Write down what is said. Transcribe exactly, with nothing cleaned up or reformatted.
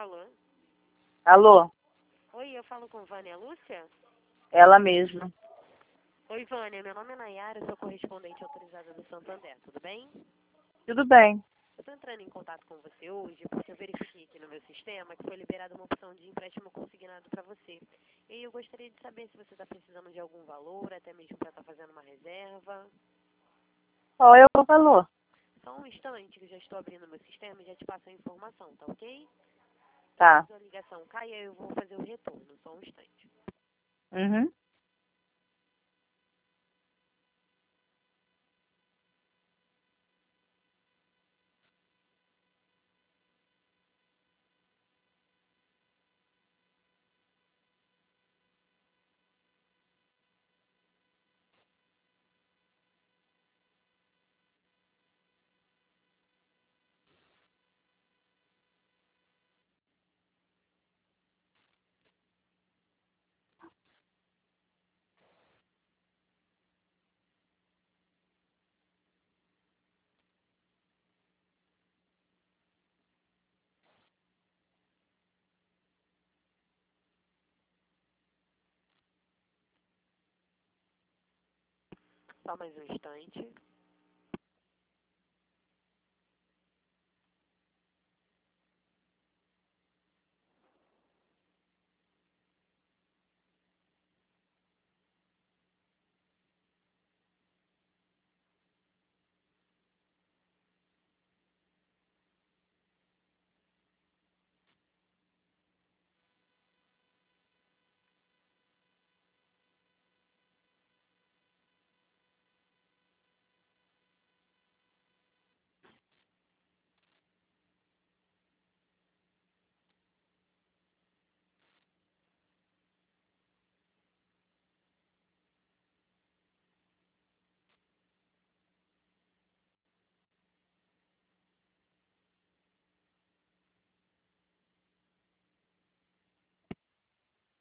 Alô? Alô? Oi, eu falo com Vânia Lúcia? Ela mesma. Oi, Vânia, meu nome é Nayara, eu sou correspondente autorizada do Santander, tudo bem? Tudo bem. Eu estou entrando em contato com você hoje porque eu verifiquei aqui no meu sistema que foi liberada uma opção de empréstimo consignado para você. E eu gostaria de saber se você está precisando de algum valor, até mesmo para estar fazendo uma reserva. Qual é o valor? Só um instante que eu já estou abrindo meu sistema e já te passo a informação, tá ok? Tá. Caso a ligação caia, eu vou fazer o retorno, só um instante. Uhum. Só mais um instante.